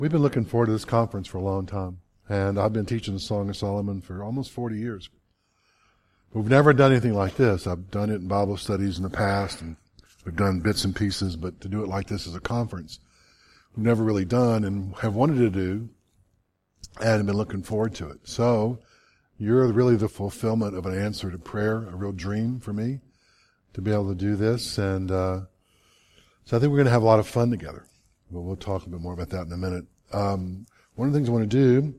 We've been looking forward to this conference for a long time, and I've been teaching the Song of Solomon for almost 40 years. We've never done anything like this. I've done it in Bible studies in the past, and we've done bits and pieces, but to do it like this as a conference, we've never really done and have wanted to do, and have been looking forward to it. So, you're really the fulfillment of an answer to prayer, a real dream for me to be able to do this, and so I think we're going to have a lot of fun together. Well, we'll talk a bit more about that in a minute. One of the things I want to do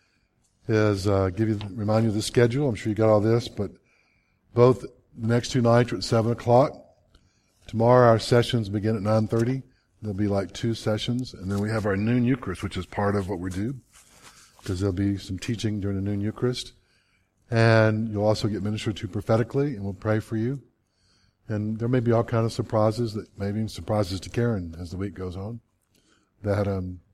is remind you of the schedule. I'm sure you got all this, but both the next two nights are at 7 o'clock. Tomorrow our sessions begin at 9:30. There'll be like 2 sessions, and then we have our noon Eucharist, which is part of what we do, because there'll be some teaching during the noon Eucharist. And you'll also get ministered to prophetically, and we'll pray for you. And there may be all kinds of surprises, maybe surprises to Karen as the week goes on. That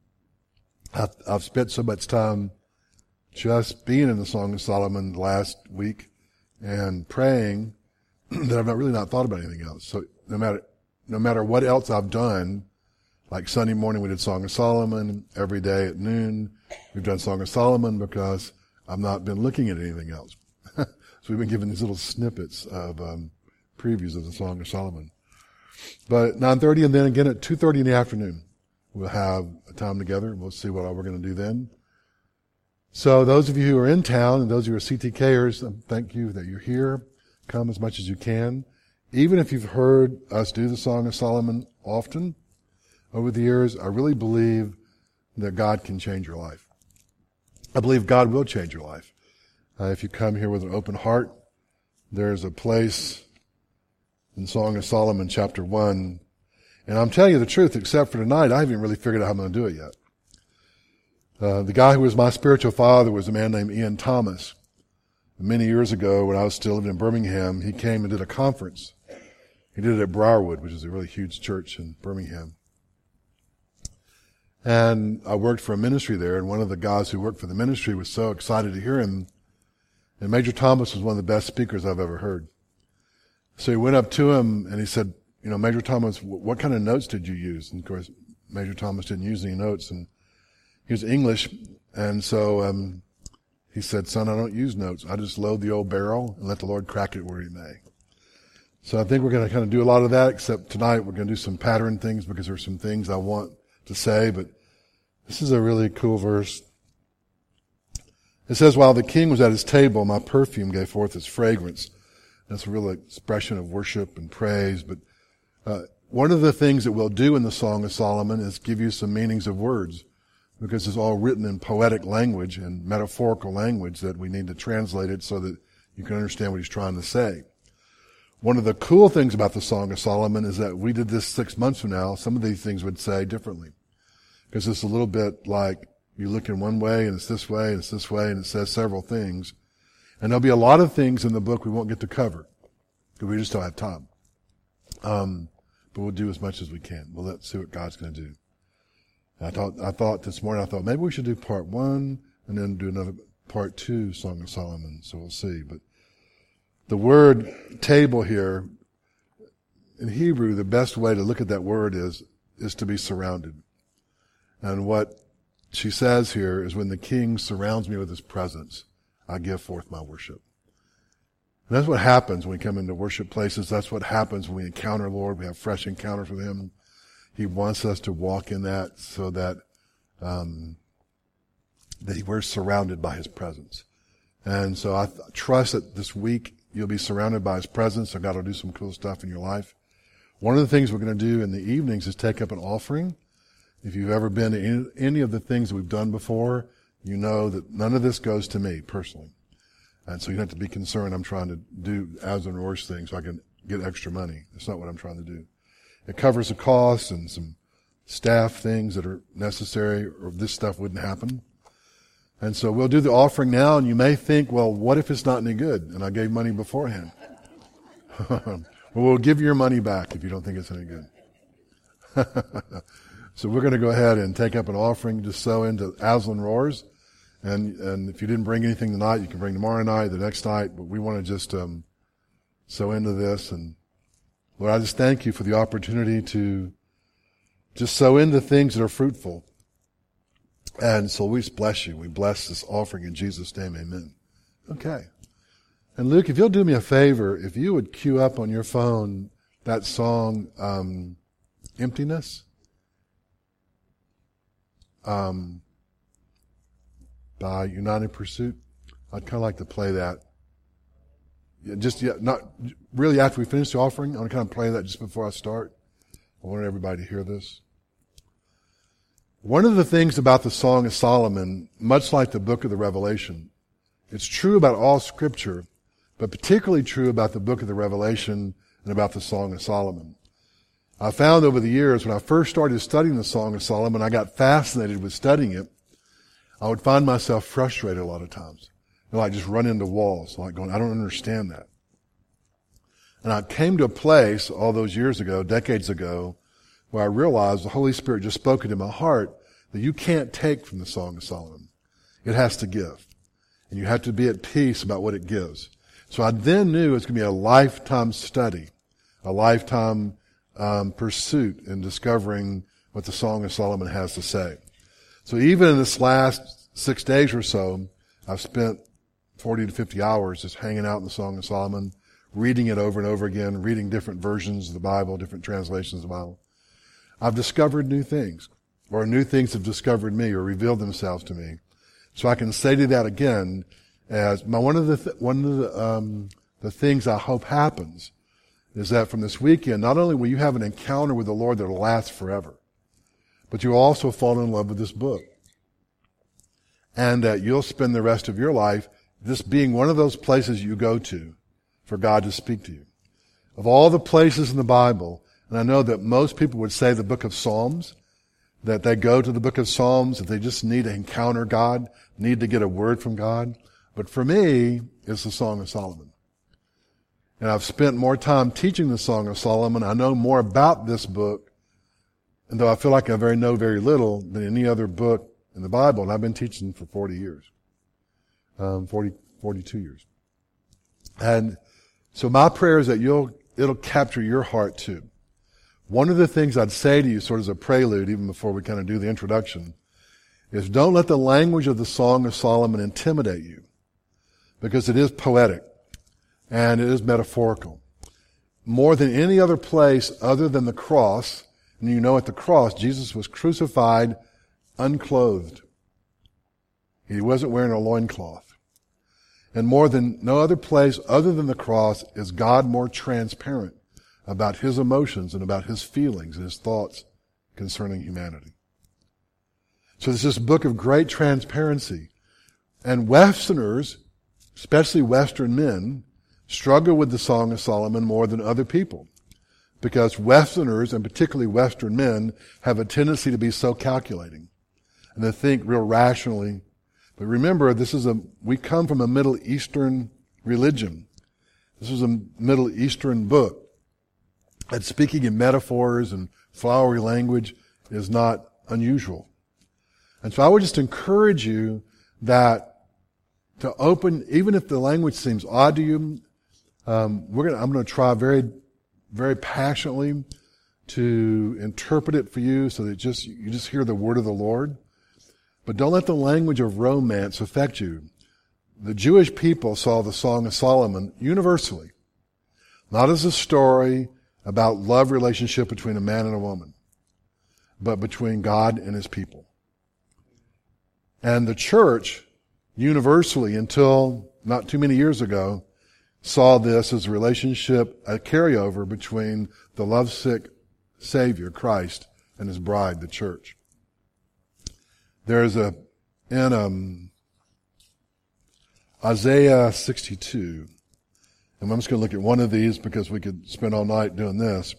I've spent so much time just being in the Song of Solomon last week and praying that I've really not thought about anything else. So no matter what else I've done, like Sunday morning we did Song of Solomon, every day at noon we've done Song of Solomon because I've not been looking at anything else. So we've been given these little snippets of previews of the Song of Solomon. But at 9:30 and then again at 2:30 in the afternoon, we'll have a time together. We'll see what all we're going to do then. So those of you who are in town and those who are CTKers, thank you that you're here. Come as much as you can. Even if you've heard us do the Song of Solomon often over the years, I really believe that God can change your life. I believe God will change your life. If you come here with an open heart, there's a place in Song of Solomon chapter 1. And I'm telling you the truth, except for tonight, I haven't really figured out how I'm going to do it yet. The guy who was my spiritual father was a man named Ian Thomas. Many years ago, when I was still living in Birmingham, he came and did a conference. He did it at Briarwood, which is a really huge church in Birmingham. And I worked for a ministry there, and one of the guys who worked for the ministry was so excited to hear him. And Major Thomas was one of the best speakers I've ever heard. So he went up to him and he said, Major Thomas, what kind of notes did you use? And of course, Major Thomas didn't use any notes, and he was English. And so he said, son, I don't use notes. I just load the old barrel and let the Lord crack it where he may. So I think we're going to kind of do a lot of that, except tonight we're going to do some pattern things because there's some things I want to say, but this is a really cool verse. It says, while the king was at his table, my perfume gave forth its fragrance. That's a real expression of worship and praise, but one of the things that we'll do in the Song of Solomon is give you some meanings of words, because it's all written in poetic language and metaphorical language that we need to translate it so that you can understand what he's trying to say. One of the cool things about the Song of Solomon is that we did this 6 months from now, some of these things would say differently. Because it's a little bit like you look in one way and it's this way and it's this way and it says several things. And there'll be a lot of things in the book we won't get to cover because we just don't have time. But we'll do as much as we can. Let's see what God's going to do. I thought this morning, maybe we should do part 1 and then do another part 2 Song of Solomon. So we'll see. But the word table here, in Hebrew, the best way to look at that word is to be surrounded. And what she says here is when the king surrounds me with his presence, I give forth my worship. And that's what happens when we come into worship places. That's what happens when we encounter the Lord. We have fresh encounters with him. He wants us to walk in that so that we're surrounded by his presence. And so I trust that this week you'll be surrounded by his presence, and God will do some cool stuff in your life. One of the things we're going to do in the evenings is take up an offering. If you've ever been to any of the things that we've done before, you know that none of this goes to me personally. And so you don't have to be concerned I'm trying to do Aslan Roar's thing so I can get extra money. That's not what I'm trying to do. It covers the costs and some staff things that are necessary, or this stuff wouldn't happen. And so we'll do the offering now, and you may think, well, what if it's not any good? And I gave money beforehand. Well, we'll give you your money back if you don't think it's any good. So we're going to go ahead and take up an offering to sow into Aslan Roar's. And if you didn't bring anything tonight, you can bring tomorrow night, the next night. But we want to just sow into this. And Lord, I just thank you for the opportunity to just sow into things that are fruitful. And so we just bless you. We bless this offering in Jesus' name. Amen. Okay. And Luke, if you'll do me a favor, if you would cue up on your phone that song, Emptiness, by United Pursuit. I'd kind of like to play that. Not really after we finish the offering. I want to kind of play that just before I start. I want everybody to hear this. One of the things about the Song of Solomon, much like the book of the Revelation, it's true about all Scripture, but particularly true about the book of the Revelation and about the Song of Solomon. I found over the years, when I first started studying the Song of Solomon, I got fascinated with studying it. I would find myself frustrated a lot of times. Like just run into walls, like going, I don't understand that. And I came to a place all those years ago, decades ago, where I realized the Holy Spirit just spoke into my heart that you can't take from the Song of Solomon. It has to give. And you have to be at peace about what it gives. So I then knew it was going to be a lifetime study, a lifetime pursuit in discovering what the Song of Solomon has to say. So even in this last 6 days or so, I've spent 40 to 50 hours just hanging out in the Song of Solomon, reading it over and over again, reading different versions of the Bible, different translations of the Bible. I've discovered new things, or new things have discovered me or revealed themselves to me. So I can say to that again as one of the things I hope happens is that from this weekend, not only will you have an encounter with the Lord that will last forever, but you'll also fall in love with this book. And that you'll spend the rest of your life this being one of those places you go to for God to speak to you. Of all the places in the Bible, and I know that most people would say the book of Psalms, that they go to the book of Psalms if they just need to encounter God, need to get a word from God. But for me, it's the Song of Solomon. And I've spent more time teaching the Song of Solomon. I know more about this book, and though I feel like I know very little than any other book in the Bible, and I've been teaching for 40 years. 42 years. And so my prayer is that it'll capture your heart too. One of the things I'd say to you sort of as a prelude, even before we kind of do the introduction, is don't let the language of the Song of Solomon intimidate you, because it is poetic and it is metaphorical. More than any other place other than the cross, and you know at the cross, Jesus was crucified unclothed. He wasn't wearing a loincloth. And more than no other place other than the cross is God more transparent about his emotions and about his feelings and his thoughts concerning humanity. So there's this book of great transparency. And Westerners, especially Western men, struggle with the Song of Solomon more than other people. Because Westerners, and particularly Western men, have a tendency to be so calculating and to think real rationally. But remember, we come from a Middle Eastern religion. This is a Middle Eastern book. And speaking in metaphors and flowery language is not unusual. And so I would just encourage you that to open, even if the language seems odd to you, I'm going to try very, very passionately to interpret it for you so that you just hear the word of the Lord. But don't let the language of romance affect you. The Jewish people saw the Song of Solomon universally, not as a story about love relationship between a man and a woman, but between God and his people. And the church, universally, until not too many years ago, saw this as a relationship, a carryover between the lovesick Savior, Christ, and his bride, the church. There's in Isaiah 62, and I'm just going to look at one of these because we could spend all night doing this.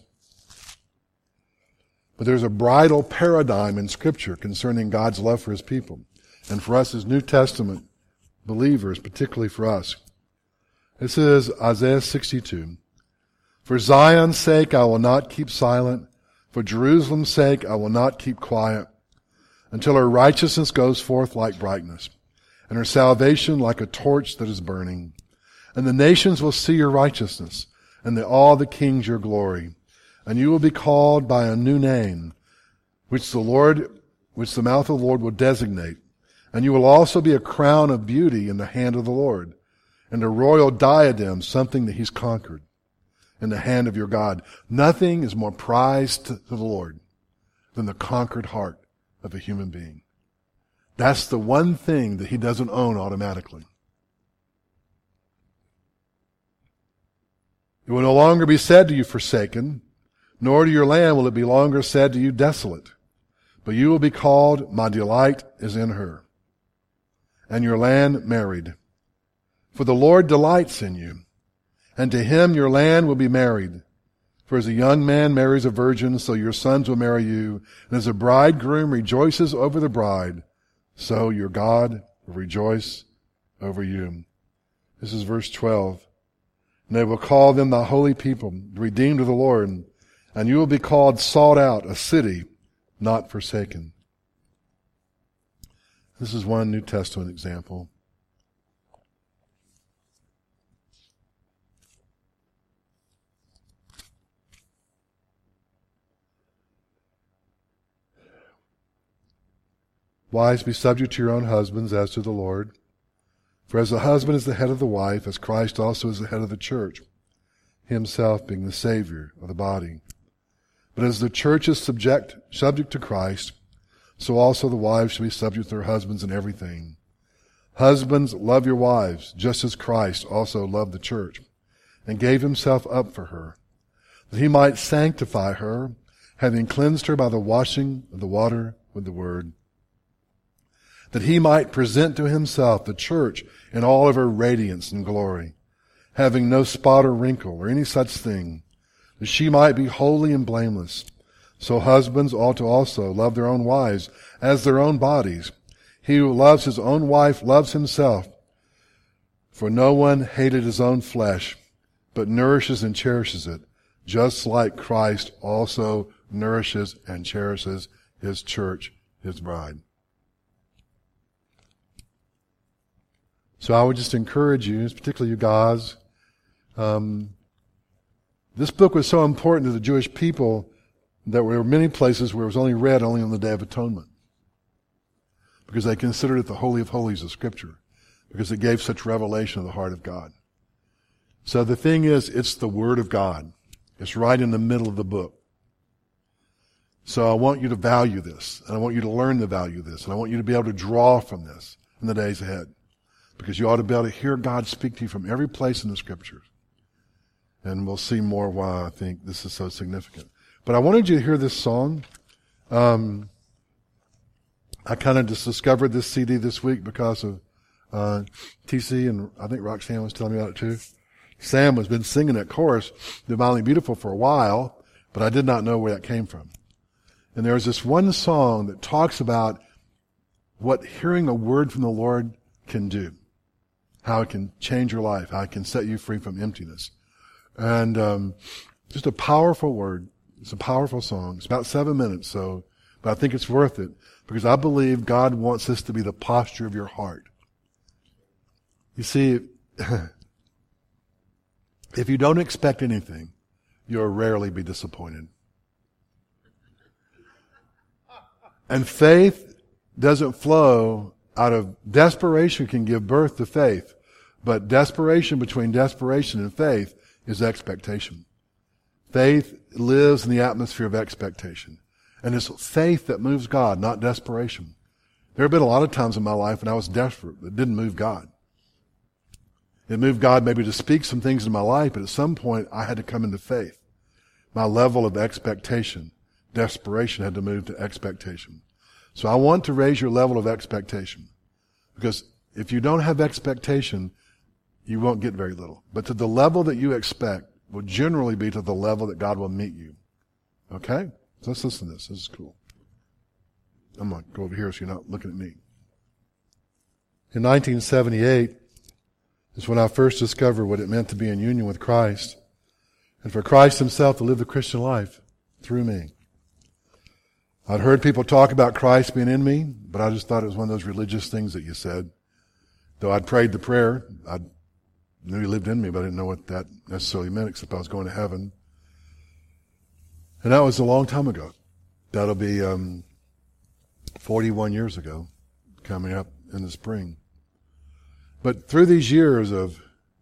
But there's a bridal paradigm in Scripture concerning God's love for his people. And for us as New Testament believers, particularly for us. This is Isaiah 62. For Zion's sake I will not keep silent. For Jerusalem's sake I will not keep quiet. Until her righteousness goes forth like brightness, and her salvation like a torch that is burning. And the nations will see your righteousness, and all the kings your glory. And you will be called by a new name, which the Lord which the mouth of the Lord will designate. And you will also be a crown of beauty in the hand of the Lord, and a royal diadem, something that he's conquered, in the hand of your God. Nothing is more prized to the Lord than the conquered heart of a human being. That's the one thing that he doesn't own automatically. It will no longer be said to you forsaken, nor to your land will it be longer said to you desolate. But you will be called, my delight is in her, and your land married. For the Lord delights in you, and to him your land will be married. For as a young man marries a virgin, so your sons will marry you. And as a bridegroom rejoices over the bride, so your God will rejoice over you. This is verse 12. And they will call them the holy people, the redeemed of the Lord. And you will be called sought out, a city not forsaken. This is one New Testament example. Wives, be subject to your own husbands as to the Lord. For as the husband is the head of the wife, as Christ also is the head of the church, himself being the Savior of the body. But as the church is subject to Christ, so also the wives should be subject to their husbands in everything. Husbands, love your wives, just as Christ also loved the church, and gave himself up for her, that he might sanctify her, having cleansed her by the washing of the water with the word, that he might present to himself the church in all of her radiance and glory, having no spot or wrinkle or any such thing, that she might be holy and blameless. So husbands ought to also love their own wives as their own bodies. He who loves his own wife loves himself. For no one hated his own flesh, but nourishes and cherishes it, just like Christ also nourishes and cherishes his church, his bride. So I would just encourage you, particularly you guys, this book was so important to the Jewish people that there were many places where it was only read only on the Day of Atonement, because they considered it the Holy of Holies of Scripture, because it gave such revelation of the heart of God. So the thing is, it's the Word of God. It's right in the middle of the book. So I want you to value this, and I want you to learn to value this, and I want you to be able to draw from this in the days ahead, because you ought to be able to hear God speak to you from every place in the Scriptures. And we'll see more why I think this is so significant. But I wanted you to hear this song. I kind of just discovered this CD this week because of TC, and I think Roxanne was telling me about it too. Sam has been singing that chorus, Divinely Beautiful, for a while, but I did not know where that came from. And there's this one song that talks about what hearing a word from the Lord can do, how it can change your life, how it can set you free from emptiness. And just a powerful word. It's a powerful song. It's about 7 minutes, but I think it's worth it, because I believe God wants this to be the posture of your heart. You see, if you don't expect anything, you'll rarely be disappointed. And faith doesn't flow out of desperation, can give birth to faith, but desperation, between desperation and faith, is expectation. Faith lives in the atmosphere of expectation. And it's faith that moves God, not desperation. There have been a lot of times in my life when I was desperate that didn't move God. It moved God maybe to speak some things in my life, but at some point I had to come into faith. My level of expectation, desperation, had to move to expectation. So I want to raise your level of expectation, because if you don't have expectation, you won't get very little. But to the level that you expect will generally be to the level that God will meet you. Okay? So let's listen to this. This is cool. I'm going to go over here so you're not looking at me. In 1978 is when I first discovered what it meant to be in union with Christ, and for Christ himself to live the Christian life through me. I'd heard people talk about Christ being in me, but I just thought it was one of those religious things that you said. Though I'd prayed the prayer, I knew he lived in me, but I didn't know what that necessarily meant, except I was going to heaven. And that was a long time ago. That'll be 41 years ago, coming up in the spring. But through these years of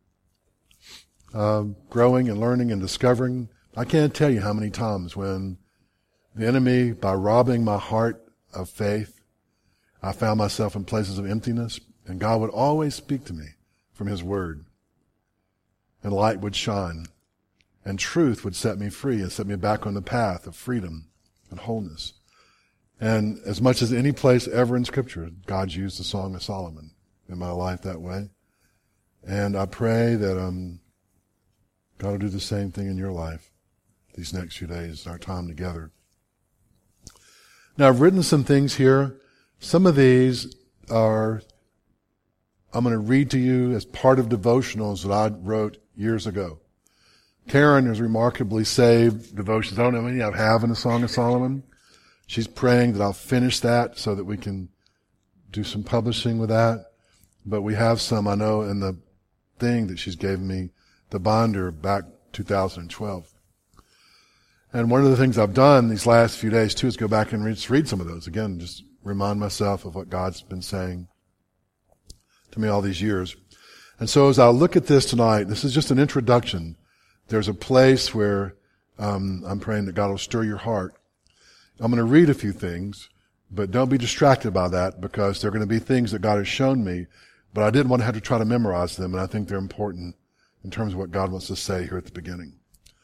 growing and learning and discovering, I can't tell you how many times when the enemy, by robbing my heart of faith, I found myself in places of emptiness, and God would always speak to me from His Word, and light would shine, and truth would set me free and set me back on the path of freedom and wholeness. And as much as any place ever in Scripture, God's used the Song of Solomon in my life that way. And I pray that God will do the same thing in your life these next few days, our time together. Now, I've written some things here. Some of these I'm going to read to you as part of devotionals that I wrote years ago. Karen has remarkably saved devotions. I don't know how many I have in the Song of Solomon. She's praying that I'll finish that so that we can do some publishing with that. But we have some, I know, in the thing that she's given me, the binder back 2012. And one of the things I've done these last few days, too, is go back and read some of those. Again, just remind myself of what God's been saying to me all these years. And so as I look at this tonight, this is just an introduction. There's a place where I'm praying that God will stir your heart. I'm going to read a few things, but don't be distracted by that, because they're going to be things that God has shown me, but I didn't want to have to try to memorize them, and I think they're important in terms of what God wants to say here at the beginning.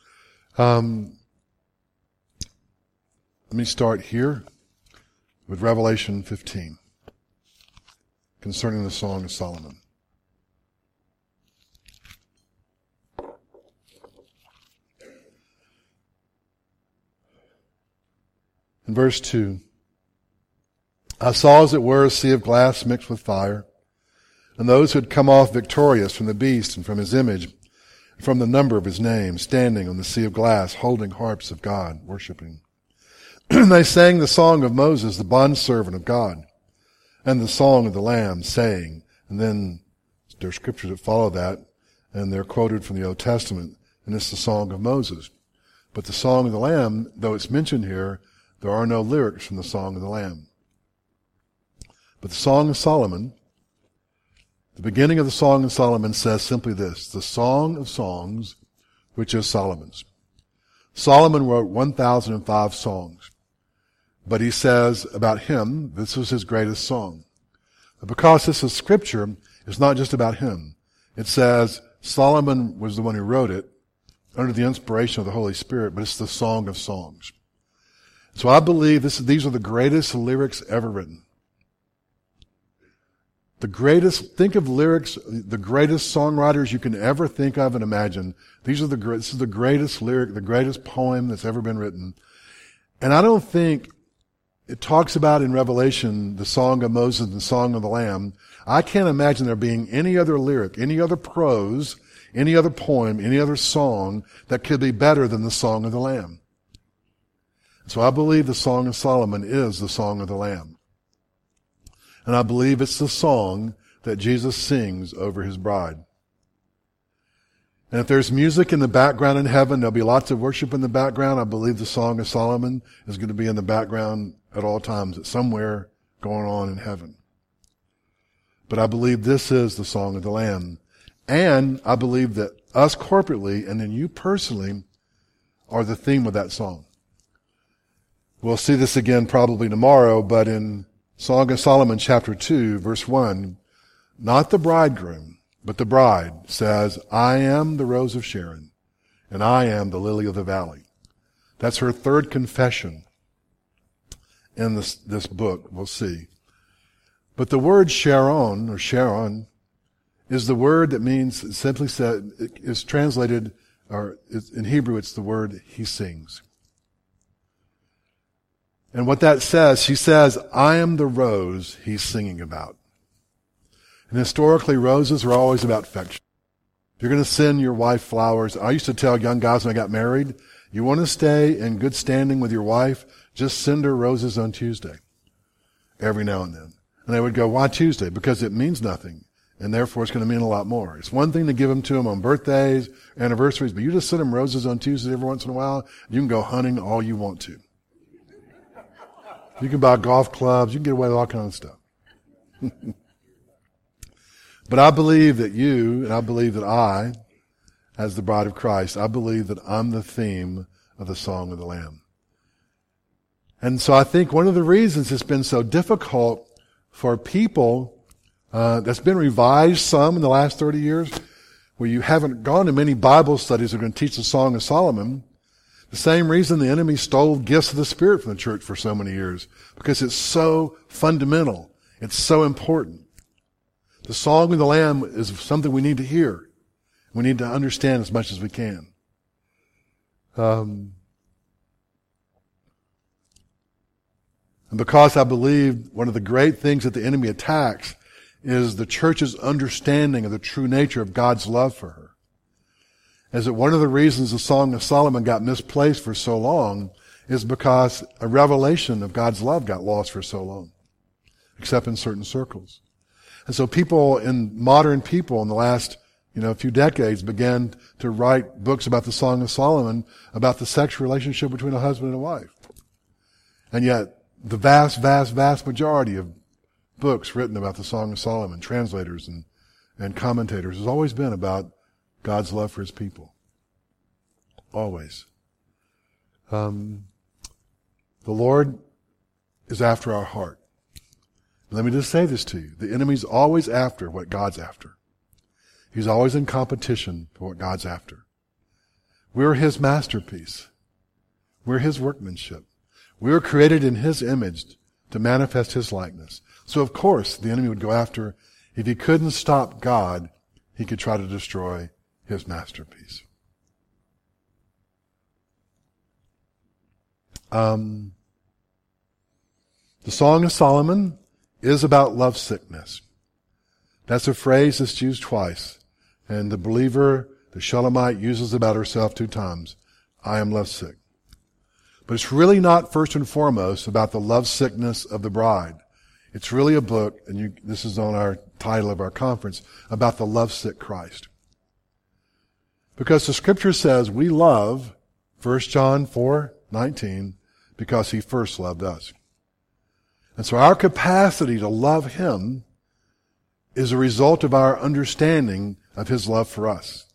Let me start here with Revelation 15 concerning the Song of Solomon. In verse 2, I saw as it were a sea of glass mixed with fire, and those who had come off victorious from the beast and from his image, and from the number of his name, standing on the sea of glass, holding harps of God, worshiping. They sang the song of Moses, the bondservant of God, and the song of the Lamb, saying, and then there are scriptures that follow that, and they're quoted from the Old Testament, and it's the song of Moses. But the song of the Lamb, though it's mentioned here, there are no lyrics from the song of the Lamb. But the Song of Solomon, the beginning of the Song of Solomon says simply this, the Song of Songs, which is Solomon's. Solomon wrote 1,005 songs. But he says about him, this was his greatest song. But because this is scripture, it's not just about him. It says Solomon was the one who wrote it under the inspiration of the Holy Spirit, but it's the Song of Songs. So I believe these are the greatest lyrics ever written. Think of lyrics, the greatest songwriters you can ever think of and imagine. This is the greatest lyric, the greatest poem that's ever been written. And I don't think it talks about in Revelation the song of Moses and the song of the Lamb. I can't imagine there being any other lyric, any other prose, any other poem, any other song that could be better than the song of the Lamb. So I believe the Song of Solomon is the song of the Lamb. And I believe it's the song that Jesus sings over his bride. And if there's music in the background in heaven, there'll be lots of worship in the background. I believe the Song of Solomon is going to be in the background at all times. It's somewhere going on in heaven. But I believe this is the song of the Lamb. And I believe that us corporately and then you personally are the theme of that song. We'll see this again probably tomorrow, but in Song of Solomon chapter 2, verse 1, not the bridegroom, but the bride says, I am the rose of Sharon, and I am the lily of the valley. That's her third confession in this book, we'll see. But the word Sharon, or Sharon, is the word that means, simply said, is translated, or in Hebrew it's the word he sings. And what that says, she says, I am the rose he's singing about. And historically, roses are always about affection. If you're going to send your wife flowers, I used to tell young guys when I got married, you want to stay in good standing with your wife, just send her roses on Tuesday, every now and then. And they would go, why Tuesday? Because it means nothing, and therefore it's going to mean a lot more. It's one thing to give them to them on birthdays, anniversaries, but you just send them roses on Tuesday every once in a while, you can go hunting all you want to. You can buy golf clubs. You can get away with all kinds of stuff. But I believe that you, and I believe that I, as the bride of Christ, I believe that I'm the theme of the Song of the Lamb. And so I think one of the reasons it's been so difficult for people, that's been revised some in the last 30 years, where you haven't gone to many Bible studies that are going to teach the Song of Solomon. The same reason the enemy stole gifts of the Spirit from the church for so many years, because it's so fundamental. It's so important. The Song of the Lamb is something we need to hear. We need to understand as much as we can. And because I believe one of the great things that the enemy attacks is the church's understanding of the true nature of God's love for her. Is that one of the reasons the Song of Solomon got misplaced for so long is because a revelation of God's love got lost for so long, except in certain circles. And so modern people in the last, few decades began to write books about the Song of Solomon, about the sexual relationship between a husband and a wife. And yet, the vast, vast, vast majority of books written about the Song of Solomon, translators and commentators, has always been about God's love for His people. Always. The Lord is after our heart. Let me just say this to you. The enemy's always after what God's after. He's always in competition for what God's after. We're His masterpiece. We're His workmanship. We were created in His image to manifest His likeness. So of course the enemy would go after, if he couldn't stop God, he could try to destroy His masterpiece. The Song of Solomon is about lovesickness. That's a phrase that's used twice. And the believer, the Shulamite, uses it about herself 2 times. I am lovesick. But it's really not first and foremost about the lovesickness of the bride. It's really a book, and this is on our title of our conference, about the lovesick Christ. Because the Scripture says we love, 1 John 4:19, because He first loved us. And so our capacity to love Him is a result of our understanding of His love for us.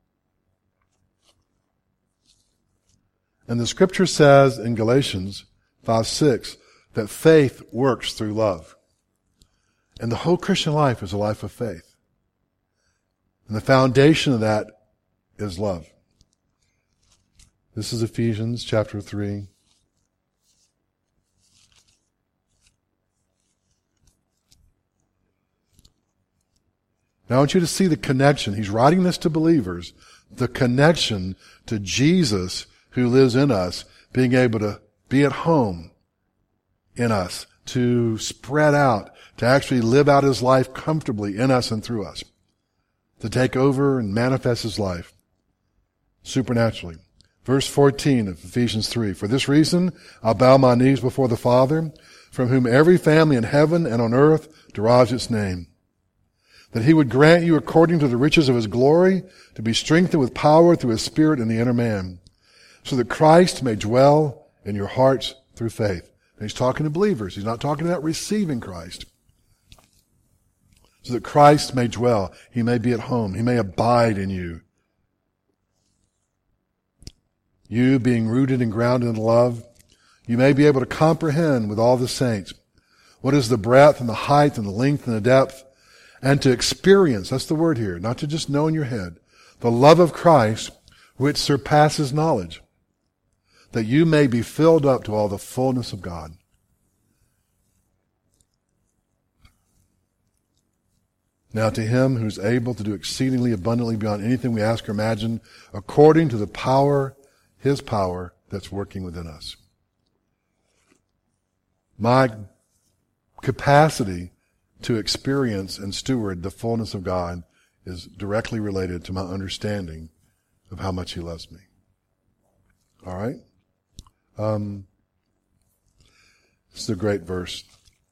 And the Scripture says in Galatians 5:6 that faith works through love. And the whole Christian life is a life of faith. And the foundation of that is love. This is Ephesians chapter 3. Now I want you to see the connection. He's writing this to believers. The connection to Jesus who lives in us, being able to be at home in us, to spread out, to actually live out His life comfortably in us and through us, to take over and manifest His life supernaturally. Verse 14 of Ephesians 3, for this reason I'll bow my knees before the Father, from whom every family in heaven and on earth derives its name, that He would grant you according to the riches of His glory to be strengthened with power through His Spirit in the inner man, so that Christ may dwell in your hearts through faith. And He's talking to believers. He's not talking about receiving Christ. So that Christ may dwell. He may be at home. He may abide in you. You being rooted and grounded in love, you may be able to comprehend with all the saints what is the breadth and the height and the length and the depth, and to experience, that's the word here, not to just know in your head, the love of Christ which surpasses knowledge, that you may be filled up to all the fullness of God. Now to Him who is able to do exceedingly abundantly beyond anything we ask or imagine, according to the power, His power that's working within us. My capacity to experience and steward the fullness of God is directly related to my understanding of how much He loves me. All right? This is a great verse.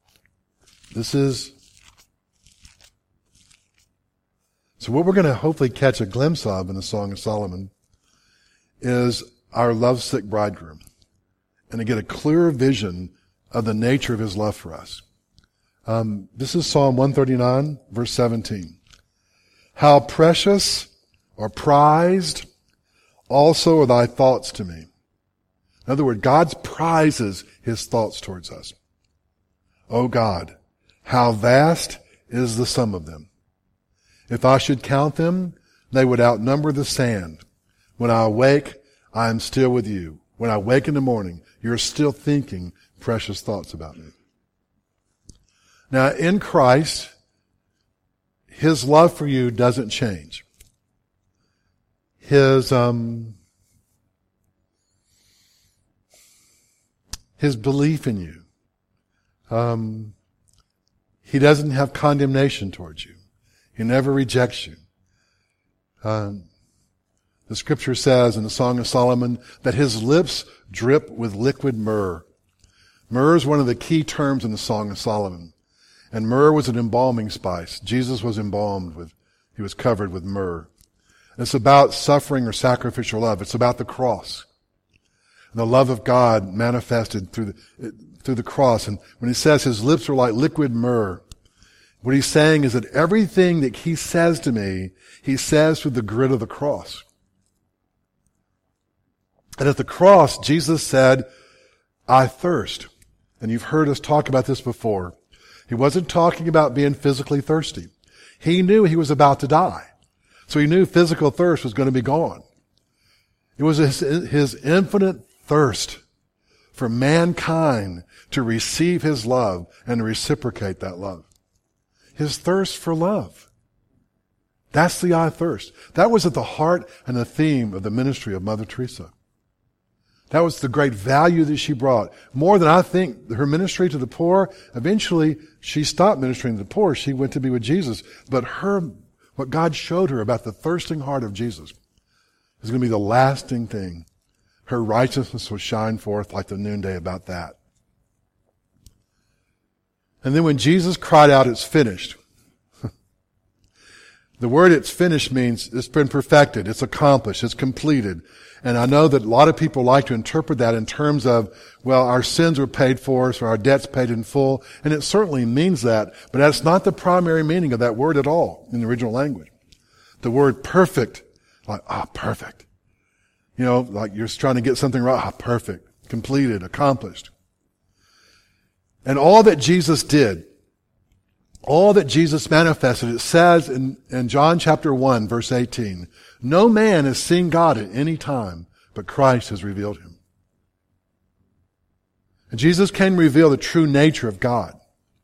So what we're going to hopefully catch a glimpse of in the Song of Solomon is our lovesick bridegroom. And to get a clearer vision of the nature of his love for us. This is Psalm 139, verse 17. How precious or prized also are thy thoughts to me. In other words, God prizes his thoughts towards us. O God, how vast is the sum of them. If I should count them, they would outnumber the sand. When I awake, I am still with you. When I wake in the morning, you're still thinking precious thoughts about me. Now, in Christ, his love for you doesn't change. His belief in you. He doesn't have condemnation towards you. He never rejects you. The scripture says in the Song of Solomon that his lips drip with liquid myrrh. Myrrh is one of the key terms in the Song of Solomon. And myrrh was an embalming spice. Jesus was he was covered with myrrh. It's about suffering or sacrificial love. It's about the cross. And the love of God manifested through the cross. And when he says his lips are like liquid myrrh, what he's saying is that everything that he says to me, he says through the grit of the cross. And at the cross, Jesus said, I thirst. And you've heard us talk about this before. He wasn't talking about being physically thirsty. He knew he was about to die. So he knew physical thirst was going to be gone. It was his infinite thirst for mankind to receive his love and to reciprocate that love. His thirst for love. That's the I thirst. That was at the heart and the theme of the ministry of Mother Teresa. That was the great value that she brought. More than I think her ministry to the poor, eventually she stopped ministering to the poor. She went to be with Jesus. But what God showed her about the thirsting heart of Jesus is going to be the lasting thing. Her righteousness will shine forth like the noonday about that. And then when Jesus cried out, it's finished. The word it's finished means it's been perfected, it's accomplished, it's completed. And I know that a lot of people like to interpret that in terms of, well, our sins were paid for us or our debts paid in full. And it certainly means that, but that's not the primary meaning of that word at all in the original language. The word perfect, like, perfect. You know, like you're trying to get something right. Perfect, completed, accomplished. And all that Jesus did, all that Jesus manifested, it says in John chapter 1, verse 18, no man has seen God at any time, but Christ has revealed him. And Jesus came to reveal the true nature of God.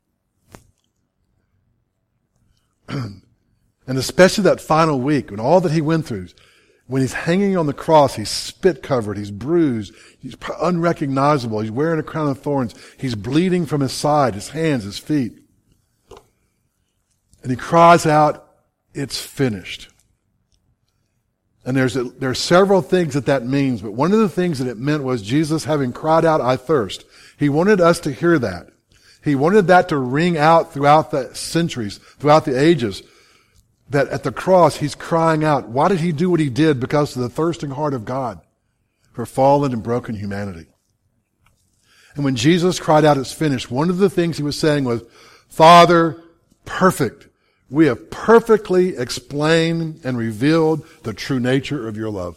And especially that final week, when all that he went through, when he's hanging on the cross, he's spit covered, he's bruised, he's unrecognizable, he's wearing a crown of thorns, he's bleeding from his side, his hands, his feet. And he cries out, it's finished. And there are several things that means, but one of the things that it meant was Jesus having cried out, I thirst. He wanted us to hear that. He wanted that to ring out throughout the centuries, throughout the ages, that at the cross he's crying out. Why did he do what he did? Because of the thirsting heart of God for fallen and broken humanity. And when Jesus cried out, it's finished, one of the things he was saying was, Father, perfect. We have perfectly explained and revealed the true nature of your love.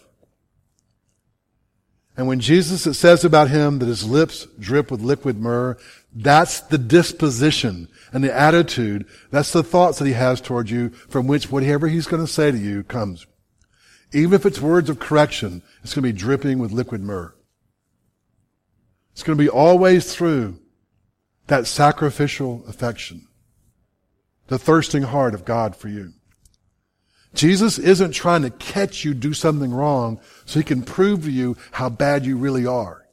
And when Jesus, it says about him that his lips drip with liquid myrrh, that's the disposition and the attitude, that's the thoughts that he has toward you, from which whatever he's going to say to you comes. Even if it's words of correction, it's going to be dripping with liquid myrrh. It's going to be always through that sacrificial affection. The thirsting heart of God for you. Jesus isn't trying to catch you do something wrong so he can prove to you how bad you really are.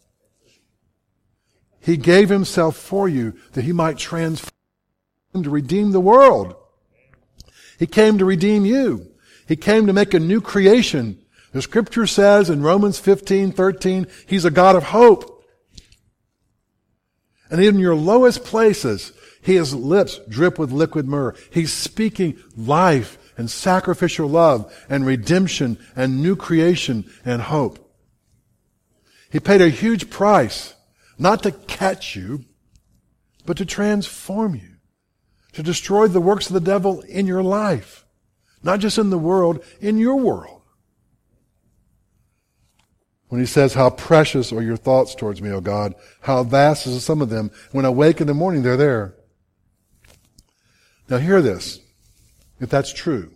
He gave himself for you that he might transform to redeem the world. He came to redeem you. He came to make a new creation. The scripture says in Romans 15:13, he's a God of hope. And in your lowest places, his lips drip with liquid myrrh. He's speaking life and sacrificial love and redemption and new creation and hope. He paid a huge price, not to catch you, but to transform you, to destroy the works of the devil in your life, not just in the world, in your world. When he says, how precious are your thoughts towards me, O God, how vast is the sum of them. When I wake in the morning, they're there. Now hear this, if that's true.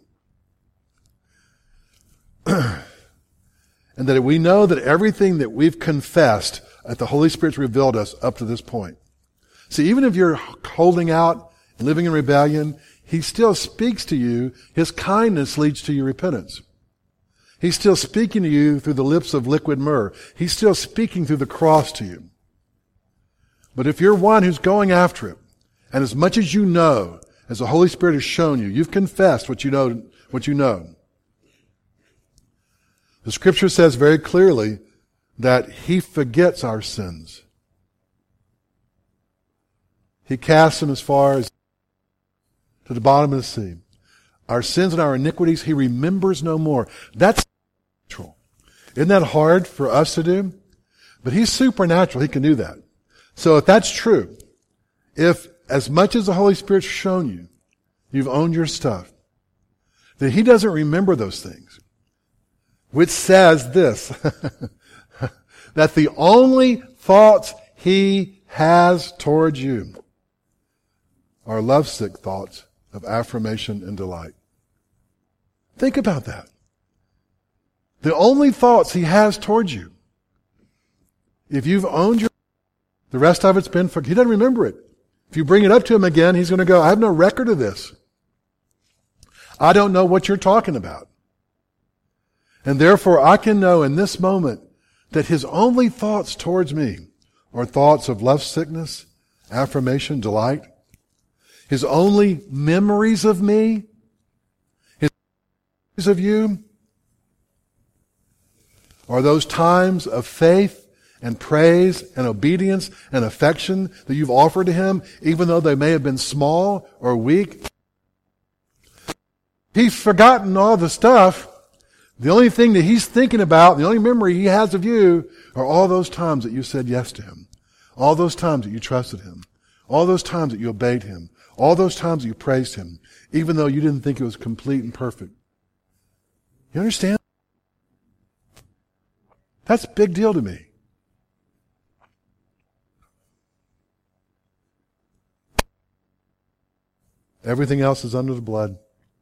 And that we know that everything that we've confessed, that the Holy Spirit's revealed us up to this point. See, even if you're holding out and living in rebellion, He still speaks to you. His kindness leads to your repentance. He's still speaking to you through the lips of liquid myrrh. He's still speaking through the cross to you. But if you're one who's going after it, and as much as you know, as the Holy Spirit has shown you, you've confessed what you know. The Scripture says very clearly that He forgets our sins. He casts them as far as to the bottom of the sea. Our sins and our iniquities He remembers no more. That's natural. Isn't that hard for us to do? But He's supernatural. He can do that. So if that's true, if as much as the Holy Spirit's shown you, you've owned your stuff, then He doesn't remember those things. Which says this, that the only thoughts He has towards you are lovesick thoughts of affirmation and delight. Think about that. The only thoughts He has towards you, if you've owned your, the rest of it's been, He doesn't remember it. If you bring it up to Him again, He's going to go, I have no record of this. I don't know what you're talking about. And therefore I can know in this moment that His only thoughts towards me are thoughts of love sickness, affirmation, delight. His only memories of me, His memories of you, are those times of faith and praise and obedience and affection that you've offered to Him, even though they may have been small or weak. He's forgotten all the stuff. The only thing that He's thinking about, the only memory He has of you, are all those times that you said yes to Him. All those times that you trusted Him. All those times that you obeyed Him. All those times that you praised Him, even though you didn't think it was complete and perfect. You understand? That's a big deal to me. Everything else is under the blood.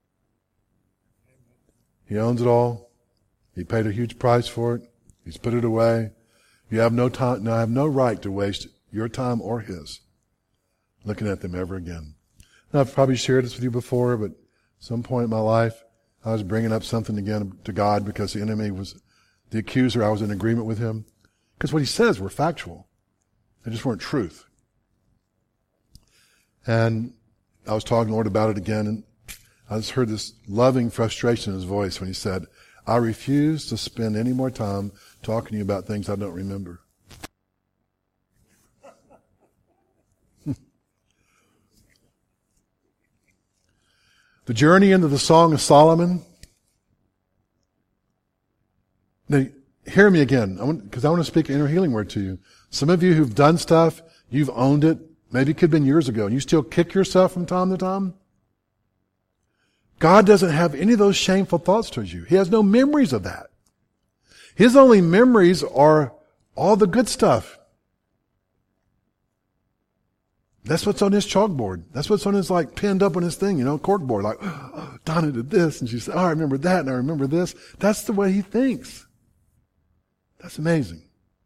He owns it all. He paid a huge price for it. He's put it away. You have no time, I have no right to waste your time or His looking at them ever again. Now, I've probably shared this with you before, but at some point in my life, I was bringing up something again to God because the enemy was the accuser. I was in agreement with him. Because what he says were factual. They just weren't truth. And I was talking to the Lord about it again, and I just heard this loving frustration in His voice when He said, I refuse to spend any more time talking to you about things I don't remember. The journey into the Song of Solomon. Now, hear me again, because I want to speak an inner healing word to you. Some of you who've done stuff, you've owned it. Maybe it could have been years ago, and you still kick yourself from time to time. God doesn't have any of those shameful thoughts towards you. He has no memories of that. His only memories are all the good stuff. That's what's on his chalkboard. That's what's on his, pinned up on his thing, corkboard. Oh, Donna did this, and she said, I remember that, and I remember this. That's the way he thinks. That's amazing.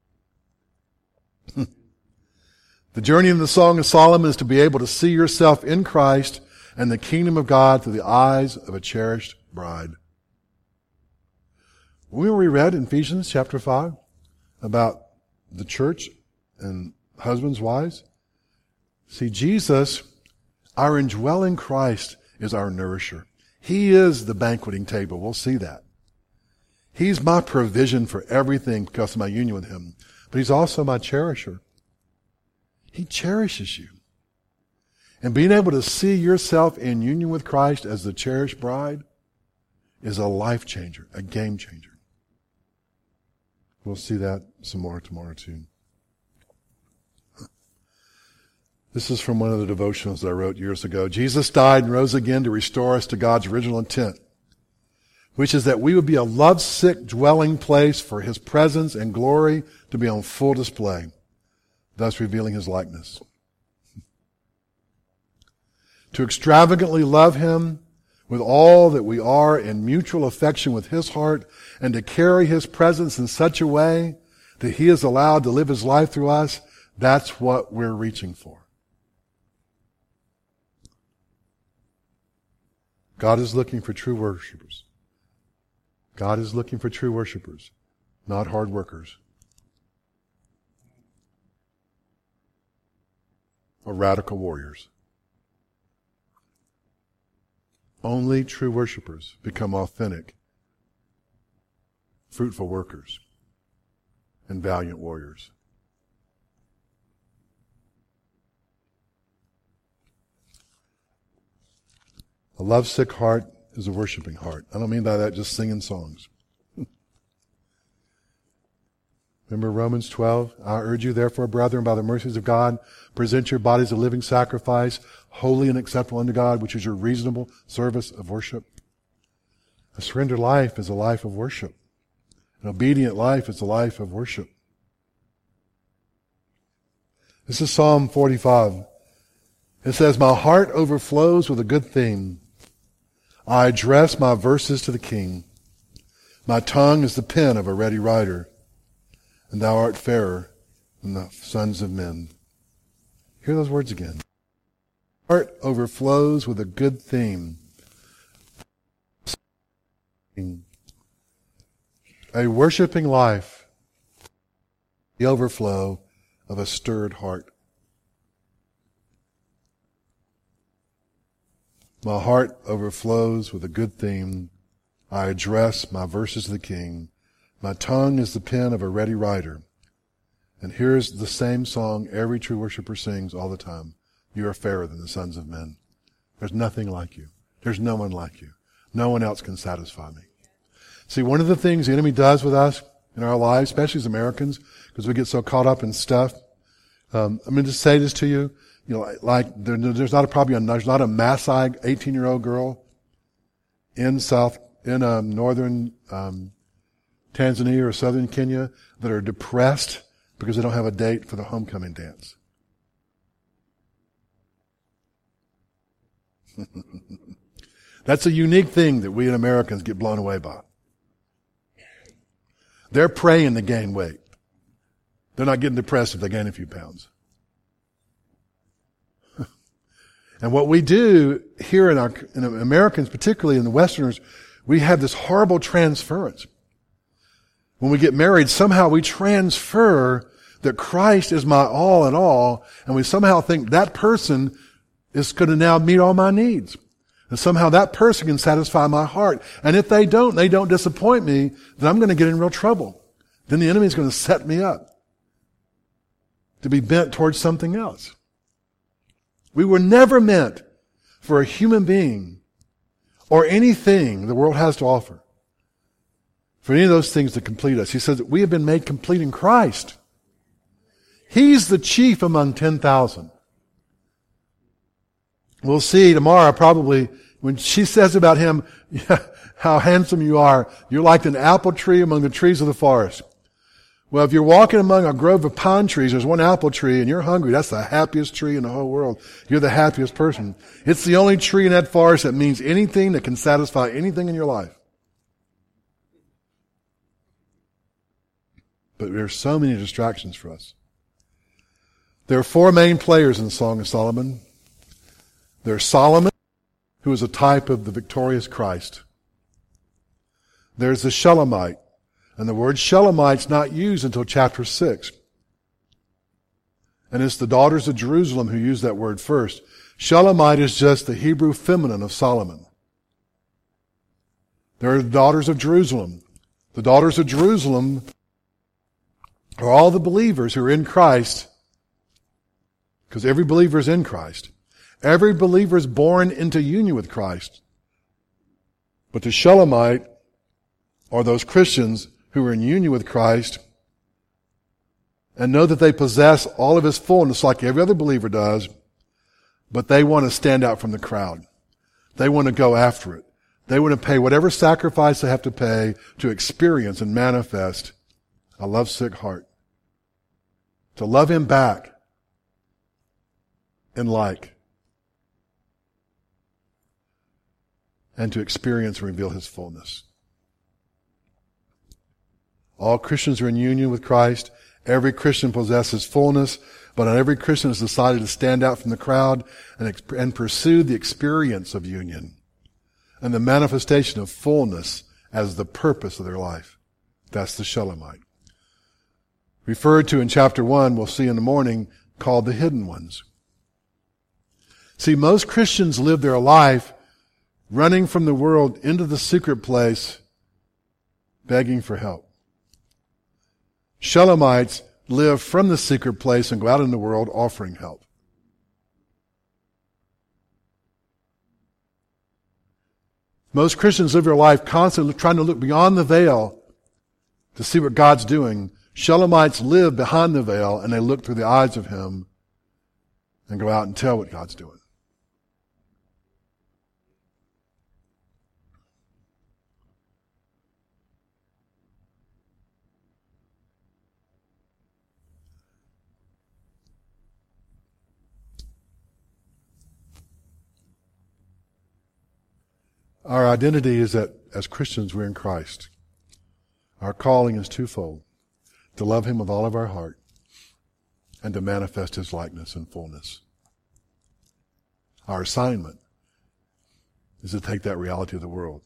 The journey in the Song of Solomon is to be able to see yourself in Christ and the kingdom of God through the eyes of a cherished bride. When we read in Ephesians chapter 5 about the church and husbands, wives, see, Jesus, our indwelling Christ, is our nourisher. He is the banqueting table. We'll see that. He's my provision for everything because of my union with Him. But He's also my cherisher. He cherishes you. And being able to see yourself in union with Christ as the cherished bride is a life changer, a game changer. We'll see that some more tomorrow too. This is from one of the devotionals that I wrote years ago. Jesus died and rose again to restore us to God's original intent, which is that we would be a lovesick dwelling place for His presence and glory to be on full display, thus revealing His likeness. To extravagantly love Him with all that we are in mutual affection with His heart, and to carry His presence in such a way that He is allowed to live His life through us, that's what we're reaching for. God is looking for true worshipers. God is looking for true worshipers, not hard workers or radical warriors. Only true worshipers become authentic, fruitful workers, and valiant warriors. A lovesick heart is a worshiping heart. I don't mean by that just singing songs. Remember Romans 12? I urge you therefore, brethren, by the mercies of God, present your bodies a living sacrifice, holy and acceptable unto God, which is your reasonable service of worship. A surrendered life is a life of worship. An obedient life is a life of worship. This is Psalm 45. It says, my heart overflows with a good theme. I address my verses to the King. My tongue is the pen of a ready writer, and thou art fairer than the sons of men. Hear those words again. My heart overflows with a good theme. A worshiping life, the overflow of a stirred heart. My heart overflows with a good theme. I address my verses to the King. My tongue is the pen of a ready writer. And here's the same song every true worshiper sings all the time. You are fairer than the sons of men. There's nothing like you. There's no one like you. No one else can satisfy me. See, one of the things the enemy does with us in our lives, especially as Americans, because we get so caught up in stuff. I'm going to say this to you. You know, like there's not a Maasai 18-year-old girl in northern Tanzania or southern Kenya that are depressed because they don't have a date for the homecoming dance. That's a unique thing that we as Americans get blown away by. They're praying to gain weight. They're not getting depressed if they gain a few pounds. And what we do here in Americans, particularly in the Westerners, we have this horrible transference. When we get married, somehow we transfer that Christ is my all in all, and we somehow think that person is going to now meet all my needs. And somehow that person can satisfy my heart. And if they don't disappoint me, then I'm going to get in real trouble. Then the enemy is going to set me up to be bent towards something else. We were never meant for a human being or anything the world has to offer, for any of those things to complete us. He says that we have been made complete in Christ. He's the chief among 10,000. We'll see tomorrow probably when she says about him, how handsome you are. You're like an apple tree among the trees of the forest. Well, if you're walking among a grove of pine trees, there's one apple tree and you're hungry. That's the happiest tree in the whole world. You're the happiest person. It's the only tree in that forest that means anything, that can satisfy anything in your life. But there's so many distractions for us. There are four main players in the Song of Solomon. There's Solomon, who is a type of the victorious Christ. There's the Shulamite. And the word Shulamite's not used until chapter 6. And it's the daughters of Jerusalem who use that word first. Shulamite is just the Hebrew feminine of Solomon. There are the daughters of Jerusalem. The daughters of Jerusalem are all the believers who are in Christ, because every believer is in Christ. Every believer is born into union with Christ. But the Shulamite are those Christians who are in union with Christ and know that they possess all of His fullness like every other believer does, but they want to stand out from the crowd. They want to go after it. They want to pay whatever sacrifice they have to pay to experience and manifest a lovesick heart. To love him back and like. And to experience and reveal his fullness. All Christians are in union with Christ. Every Christian possesses fullness, but not every Christian has decided to stand out from the crowd and pursue the experience of union and the manifestation of fullness as the purpose of their life. That's the Shulamite. Referred to in chapter 1, we'll see in the morning, called the hidden ones. See, most Christians live their life running from the world into the secret place, begging for help. Shelamites live from the secret place and go out in the world offering help. Most Christians live their life constantly trying to look beyond the veil to see what God's doing. Shelamites live behind the veil and they look through the eyes of him and go out and tell what God's doing. Our identity is that as Christians we're in Christ. Our calling is twofold. To love him with all of our heart and to manifest his likeness and fullness. Our assignment is to take that reality of the world.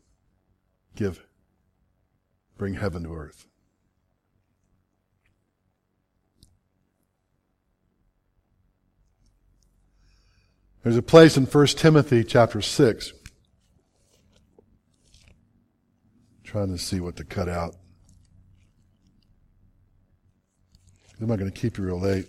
Bring heaven to earth. There's a place in 1 Timothy chapter 6. Trying to see what to cut out. I'm not going to keep you real late.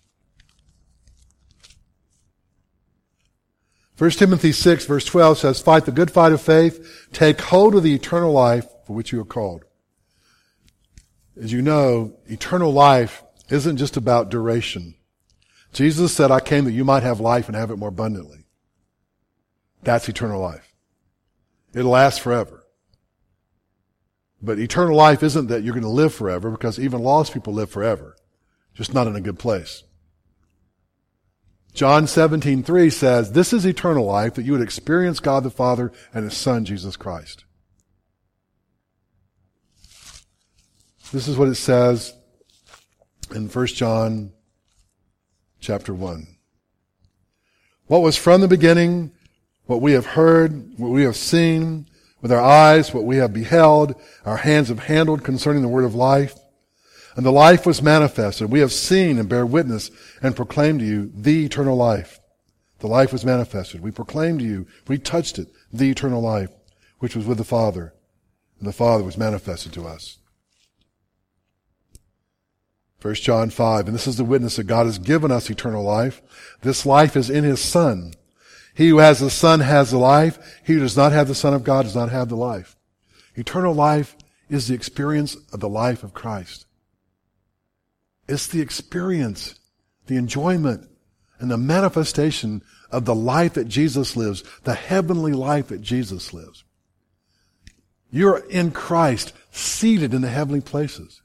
1 Timothy 6 verse 12 says, "Fight the good fight of faith, take hold of the eternal life for which you are called." As you know, eternal life isn't just about duration. Jesus said, "I came that you might have life and have it more abundantly." That's eternal life. It'll last forever. But eternal life isn't that you're going to live forever, because even lost people live forever, just not in a good place. John 17:3 says, "This is eternal life, that you would experience God the Father and his Son, Jesus Christ." This is what it says in 1 John chapter 1. "What was from the beginning, what we have heard, what we have seen, with our eyes, what we have beheld, our hands have handled concerning the word of life. And the life was manifested. We have seen and bear witness and proclaim to you the eternal life. The life was manifested. We proclaim to you, we touched it, the eternal life, which was with the Father. And the Father was manifested to us." 1 John 5, "And this is the witness that God has given us eternal life. This life is in his Son. He who has the Son has the life. He who does not have the Son of God does not have the life." Eternal life is the experience of the life of Christ. It's the experience, the enjoyment, and the manifestation of the life that Jesus lives, the heavenly life that Jesus lives. You're in Christ, seated in the heavenly places,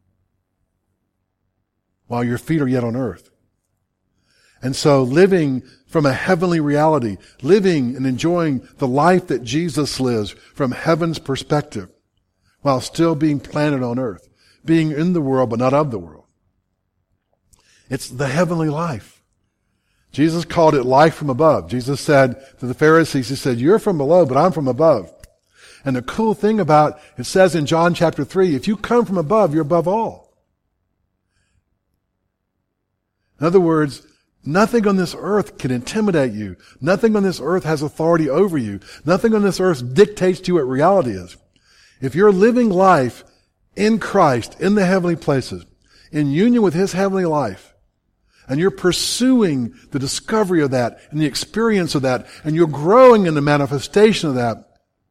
while your feet are yet on earth. And so living from a heavenly reality, living and enjoying the life that Jesus lives from heaven's perspective, while still being planted on earth, being in the world but not of the world. It's the heavenly life. Jesus called it life from above. Jesus said to the Pharisees, he said, "You're from below, but I'm from above." And the cool thing about it says in John chapter 3, if you come from above, you're above all. In other words, nothing on this earth can intimidate you. Nothing on this earth has authority over you. Nothing on this earth dictates to you what reality is. If you're living life in Christ, in the heavenly places, in union with his heavenly life, and you're pursuing the discovery of that and the experience of that, and you're growing in the manifestation of that,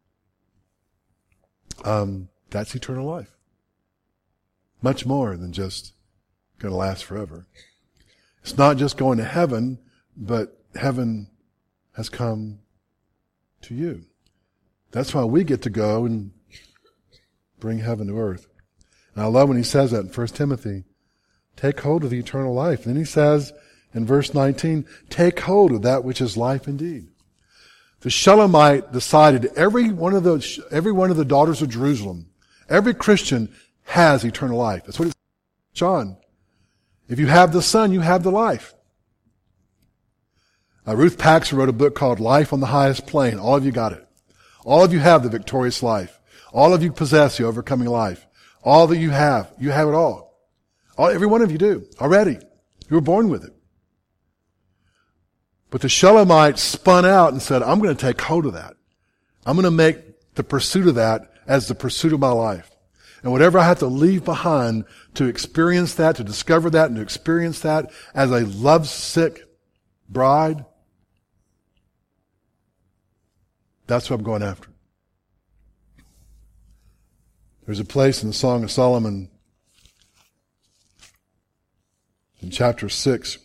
that's eternal life. Much more than just going to last forever. It's not just going to heaven, but heaven has come to you. That's why we get to go and bring heaven to earth. And I love when he says that in 1 Timothy. Take hold of the eternal life. And then he says in verse 19, take hold of that which is life indeed. The Shulamite decided every one of the daughters of Jerusalem, every Christian has eternal life. That's what it says in John. If you have the Son, you have the life. Ruth Paxson wrote a book called Life on the Highest Plane. All of you got it. All of you have the victorious life. All of you possess the overcoming life. All that you have it all. Every one of you do already. You were born with it. But the Shulamite spun out and said, I'm going to take hold of that. I'm going to make the pursuit of that as the pursuit of my life. And whatever I have to leave behind to experience that, to discover that, and to experience that as a lovesick bride, that's what I'm going after. There's a place in the Song of Solomon in chapter 6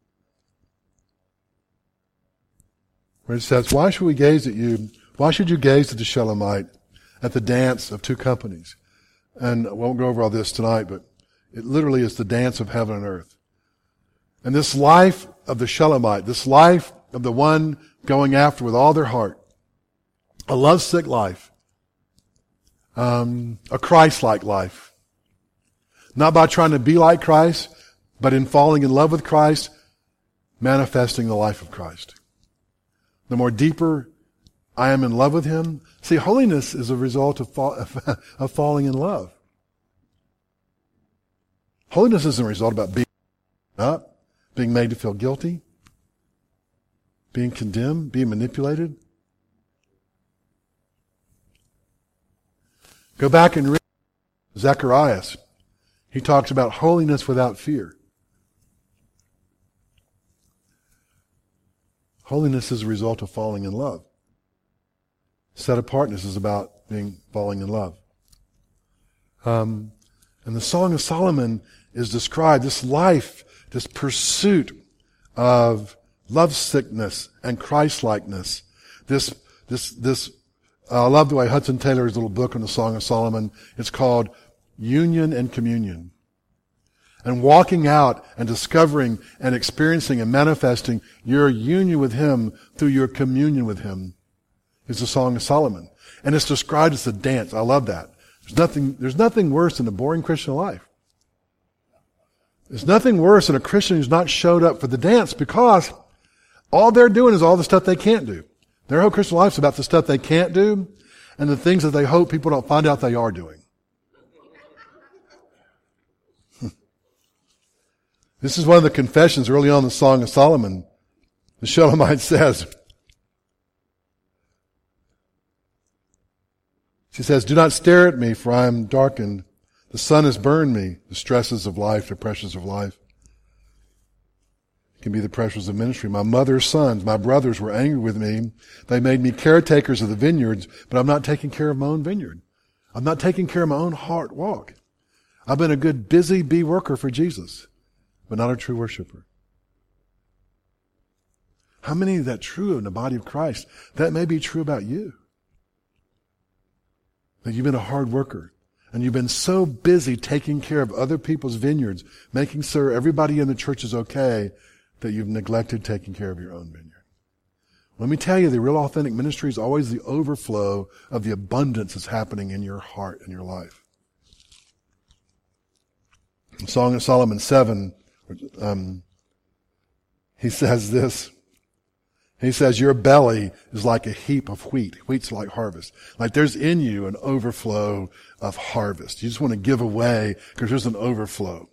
where it says, why should we gaze at you? Why should you gaze at the Shulamite at the dance of two companies? And I won't go over all this tonight, but it literally is the dance of heaven and earth. And this life of the Shulamite, this life of the one going after with all their heart, a lovesick life, a Christ-like life. Not by trying to be like Christ, but in falling in love with Christ, manifesting the life of Christ. The more deeper I am in love with Him. See, holiness is a result of falling in love. Holiness isn't a result about being up, being made to feel guilty, being condemned, being manipulated. Go back and read Zacharias. He talks about holiness without fear. Holiness is a result of falling in love. Set apartness is about falling in love. And the Song of Solomon is described, this life, this pursuit of lovesickness and Christ-likeness. I love the way Hudson Taylor's little book on the Song of Solomon, it's called Union and Communion. And walking out and discovering and experiencing and manifesting your union with Him through your communion with Him is the Song of Solomon. And it's described as a dance. I love that. There's nothing worse than a boring Christian life. There's nothing worse than a Christian who's not showed up for the dance because all they're doing is all the stuff they can't do. Their whole Christian life is about the stuff they can't do and the things that they hope people don't find out they are doing. This is one of the confessions early on in the Song of Solomon. The Shulamite says, she says, do not stare at me, for I am darkened. The sun has burned me. The stresses of life, the pressures of life. It can be the pressures of ministry. My mother's sons, my brothers were angry with me. They made me caretakers of the vineyards, but I'm not taking care of my own vineyard. I'm not taking care of my own heart walk. I've been a good busy bee worker for Jesus, but not a true worshiper. How many is that true in the body of Christ? That may be true about you. That you've been a hard worker and you've been so busy taking care of other people's vineyards, making sure everybody in the church is okay, that you've neglected taking care of your own vineyard. Let me tell you, the real authentic ministry is always the overflow of the abundance that's happening in your heart and your life. In Song of Solomon 7, he says this. He says, your belly is like a heap of wheat. Wheat's like harvest. Like there's in you an overflow of harvest. You just want to give away because there's an overflow.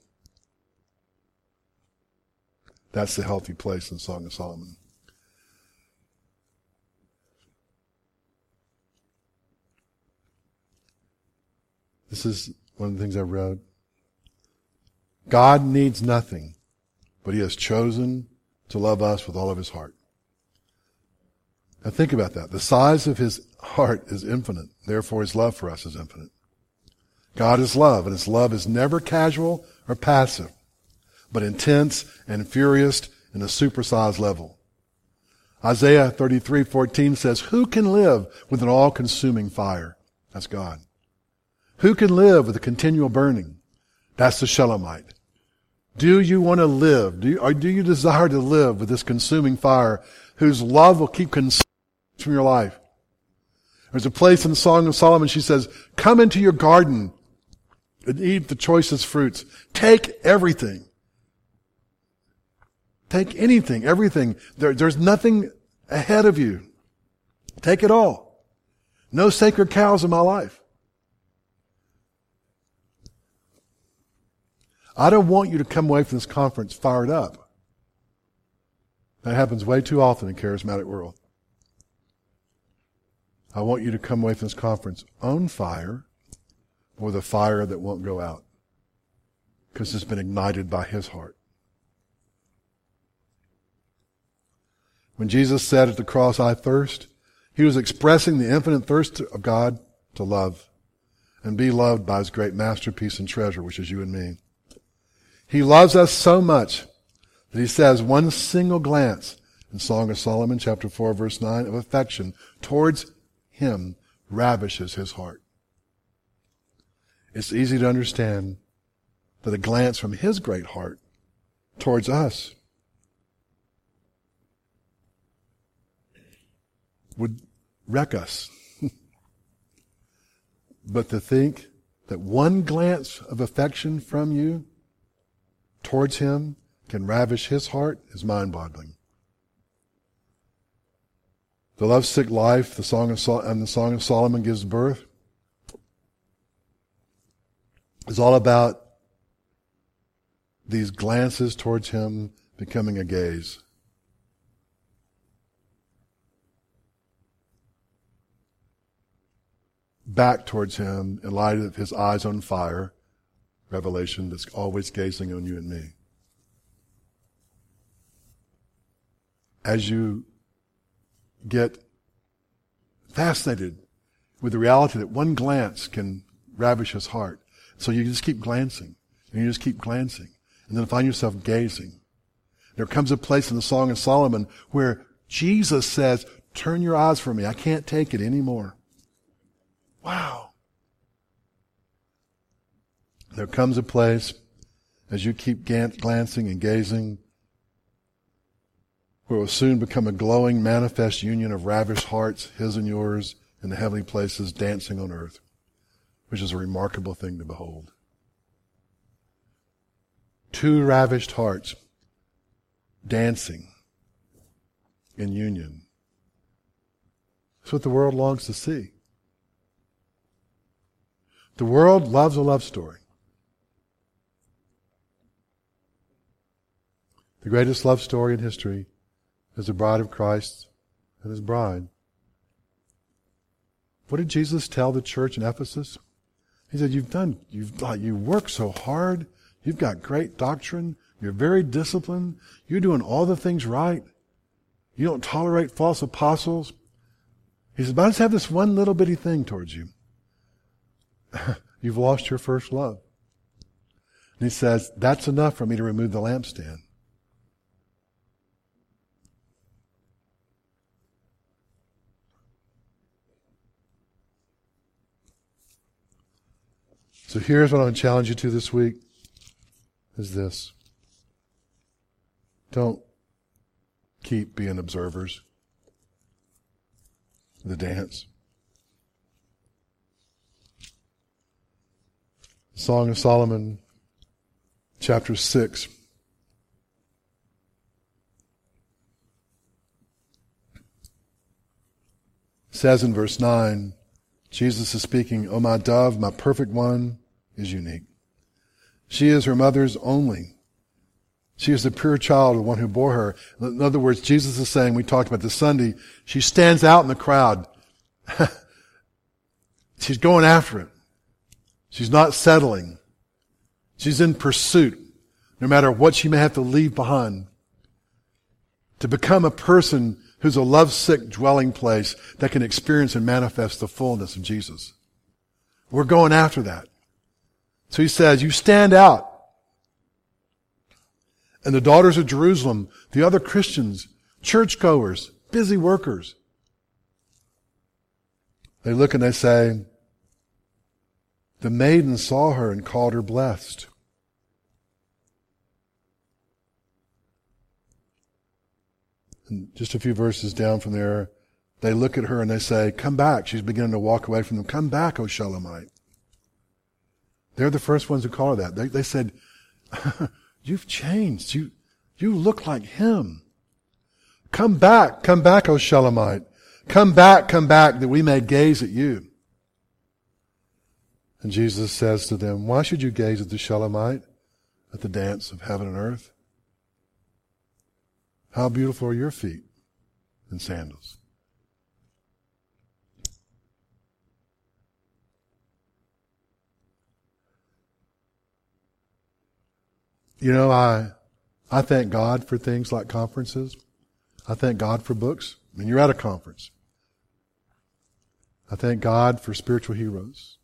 That's the healthy place in the Song of Solomon. This is one of the things I wrote. God needs nothing, but He has chosen to love us with all of His heart. Now think about that. The size of His heart is infinite. Therefore, His love for us is infinite. God is love, and His love is never casual or passive, but intense and furious in a supersized level. Isaiah 33:14 says, who can live with an all-consuming fire? That's God. Who can live with a continual burning? That's the Shulamite. Do you want to live? Do you desire to live with this consuming fire whose love will keep consuming from your life? There's a place in the Song of Solomon, she says, come into your garden and eat the choicest fruits. Take everything. Take anything, everything. There's nothing ahead of you. Take it all. No sacred cows in my life. I don't want you to come away from this conference fired up. That happens way too often in the charismatic world. I want you to come away from this conference on fire, or the fire that won't go out, because it's been ignited by His heart. When Jesus said at the cross, I thirst, He was expressing the infinite thirst of God to love and be loved by His great masterpiece and treasure, which is you and me. He loves us so much that He says one single glance in Song of Solomon, chapter 4, verse 9, of affection towards Him ravishes His heart. It's easy to understand that a glance from His great heart towards us would wreck us. But to think that one glance of affection from you towards Him can ravish His heart is mind-boggling. The lovesick life the Song of Solomon gives birth is all about these glances towards Him becoming a gaze. Back towards Him in light of His eyes on fire, revelation that's always gazing on you and me. As you get fascinated with the reality that one glance can ravish His heart, so you just keep glancing, and you just keep glancing, and then find yourself gazing. There comes a place in the Song of Solomon where Jesus says, turn your eyes from me, I can't take it anymore. Wow. There comes a place, as you keep glancing and gazing, where it will soon become a glowing, manifest union of ravished hearts, His and yours, in the heavenly places, dancing on earth, which is a remarkable thing to behold. Two ravished hearts dancing in union. That's what the world longs to see. The world loves a love story. The greatest love story in history is the bride of Christ and His bride. What did Jesus tell the church in Ephesus? He said, you work so hard, you've got great doctrine, you're very disciplined, you're doing all the things right, you don't tolerate false apostles. He said, but I just have this one little bitty thing towards you. You've lost your first love. And He says, that's enough for me to remove the lampstand. So here's what I'm going to challenge you to this week, is this. Don't keep being observers of the dance. Song of Solomon, chapter 6. Says in verse 9, Jesus is speaking, "O my dove, my perfect one is unique. She is her mother's only. She is the pure child of one who bore her." In other words, Jesus is saying, we talked about this Sunday, she stands out in the crowd. She's going after it. She's not settling. She's in pursuit, no matter what she may have to leave behind, to become a person who's a lovesick dwelling place that can experience and manifest the fullness of Jesus. We're going after that. So He says, you stand out. And the daughters of Jerusalem, the other Christians, churchgoers, busy workers. They look and they say, the maiden saw her and called her blessed. And just a few verses down from there, they look at her and they say, come back. She's beginning to walk away from them. Come back, O Shulamite. They're the first ones who call her that. They said, you've changed. You look like him. Come back, O Shulamite. Come back, that we may gaze at you. And Jesus says to them, why should you gaze at the Shulamite, at the dance of heaven and earth? How beautiful are your feet in sandals. You know, I thank God for things like conferences. I thank God for books. I mean, you're at a conference. I thank God for spiritual heroes.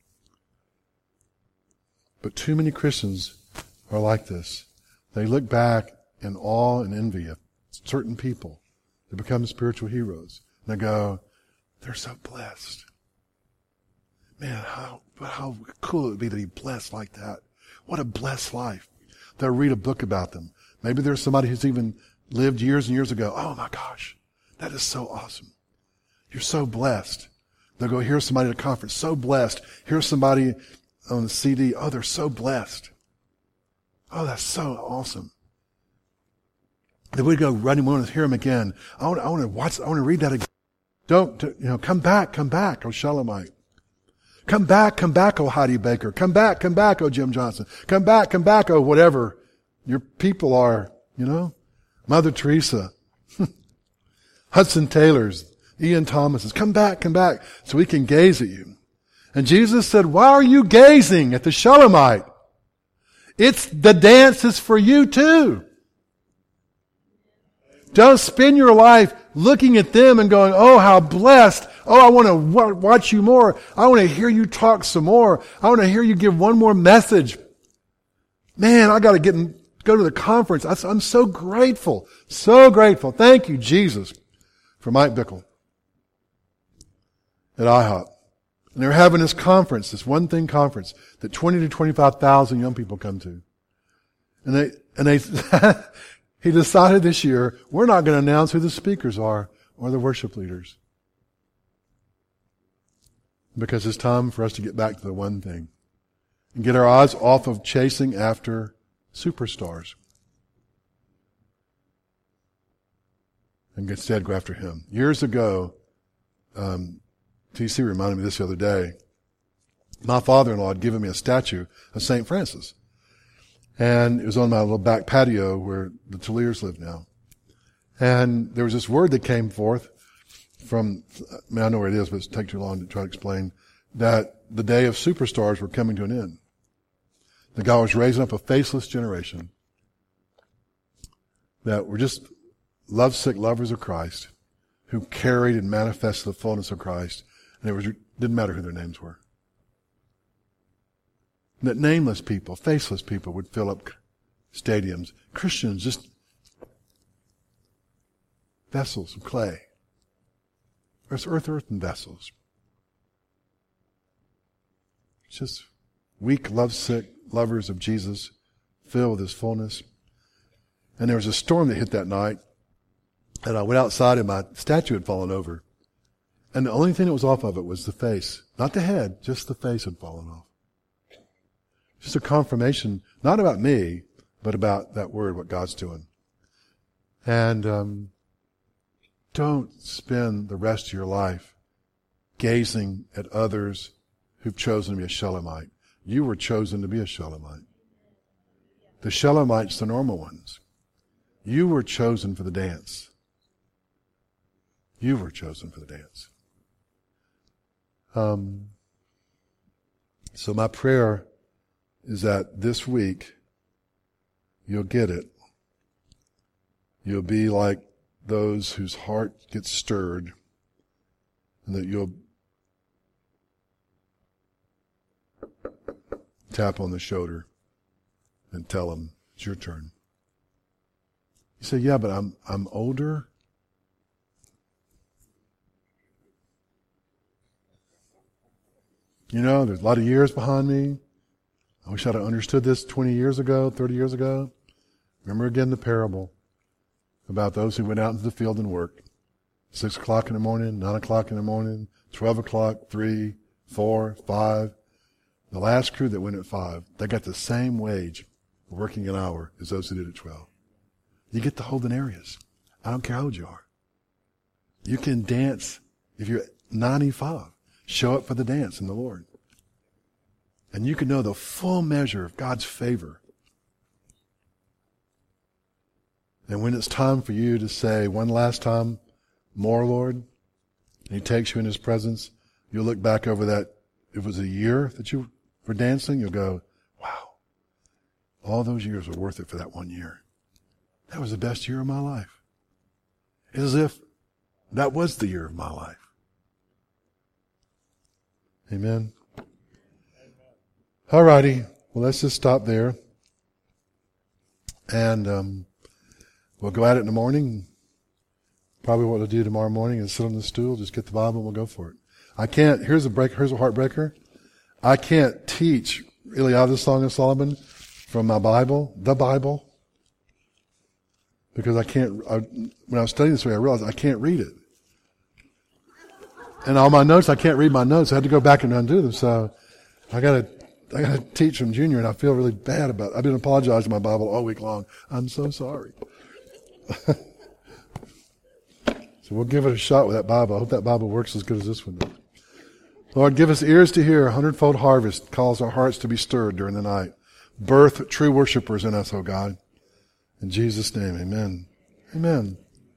But too many Christians are like this. They look back in awe and envy of certain people that become spiritual heroes. And they go, they're so blessed. Man, how cool it would be to be blessed like that. What a blessed life. They'll read a book about them. Maybe there's somebody who's even lived years and years ago. Oh my gosh, that is so awesome. You're so blessed. They'll go hear somebody at a conference, so blessed. Here's somebody on the CD. Oh, they're so blessed. Oh, that's so awesome. Then we'd go running. We want to hear them again. I want to read that again. Come back, O Shulamite. Come back, O Heidi Baker. Come back, O Jim Johnson. Come back, O whatever your people are, Mother Teresa, Hudson Taylors, Ian Thomases. Come back, so we can gaze at you. And Jesus said, why are you gazing at the Shulamite? The dance is for you too. Don't spend your life looking at them and going, oh, how blessed. Oh, I want to watch you more. I want to hear you talk some more. I want to hear you give one more message. Man, I got to go to the conference. I'm so grateful. So grateful. Thank you, Jesus, for Mike Bickle at IHOP. And they're having this conference, this one thing conference that 20 to 25,000 young people come to. And they he decided this year, we're not going to announce who the speakers are or the worship leaders. Because it's time for us to get back to the one thing and get our eyes off of chasing after superstars. And instead go after him. Years ago, TC reminded me of this the other day. My father-in-law had given me a statue of St. Francis. And it was on my little back patio where the Tulliers live now. And there was this word that came forth from, I know where it is, but it'll take too long to try to explain, that the day of superstars were coming to an end. That God was raising up a faceless generation that were just lovesick lovers of Christ who carried and manifested the fullness of Christ. And it didn't matter who their names were. That nameless people, faceless people would fill up stadiums. Christians, just vessels of clay. There's earthen vessels. It's just weak, lovesick lovers of Jesus, filled with His fullness. And there was a storm that hit that night, and I went outside and my statue had fallen over. And the only thing that was off of it was the face. Not the head, just the face had fallen off. Just a confirmation, not about me, but about that word, what God's doing. And don't spend the rest of your life gazing at others who've chosen to be a Shulamite. You were chosen to be a Shulamite. The Shulamites, the normal ones. You were chosen for the dance. You were chosen for the dance. So my prayer is that this week you'll get it. You'll be like those whose heart gets stirred, and that you'll tap on the shoulder and tell them, it's your turn. You say, yeah, but I'm older. There's a lot of years behind me. I wish I'd have understood this 20 years ago, 30 years ago. Remember again the parable about those who went out into the field and worked. 6 o'clock in the morning, 9 o'clock in the morning, 12 o'clock, 3, 4, 5. The last crew that went at 5, they got the same wage for working an hour as those who did at 12. You get to hold in areas. I don't care how old you are. You can dance if you're 95. Show up for the dance in the Lord. And you can know the full measure of God's favor. And when it's time for you to say one last time, more, Lord, and He takes you in His presence, you'll look back over that. If it was a year that you were dancing, you'll go, wow, all those years were worth it for that 1 year. That was the best year of my life. It's as if that was the year of my life. Amen. All righty. Well, let's just stop there. And we'll go at it in the morning. Probably what we'll do tomorrow morning is sit on the stool, just get the Bible, and we'll go for it. Here's a heartbreaker. I can't teach really out of the Song of Solomon from my Bible, the Bible, because when I was studying this way, I realized I can't read it. And all my notes, I can't read my notes. I had to go back and undo them. So I gotta teach from Junior, and I feel really bad about it. I've been apologizing to my Bible all week long. I'm so sorry. So we'll give it a shot with that Bible. I hope that Bible works as good as this one does. Lord, give us ears to hear. 100-fold harvest calls our hearts to be stirred during the night. Birth true worshipers in us, O God. In Jesus' name, amen. Amen.